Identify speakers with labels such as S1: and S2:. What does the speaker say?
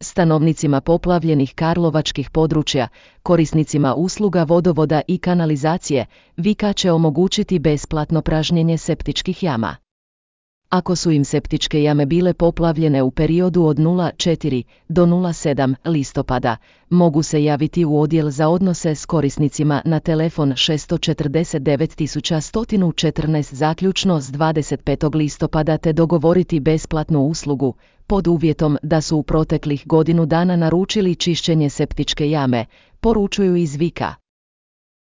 S1: Stanovnicima poplavljenih karlovačkih područja, korisnicima usluga vodovoda i kanalizacije, Vika će omogućiti besplatno pražnjenje septičkih jama. Ako su im septičke jame bile poplavljene u periodu od 04. do 07. listopada, mogu se javiti u odjel za odnose s korisnicima na telefon 649 114 zaključno s 25. listopada te dogovoriti besplatnu uslugu, pod uvjetom da su u proteklih godinu dana naručili čišćenje septičke jame, poručuju iz Vika.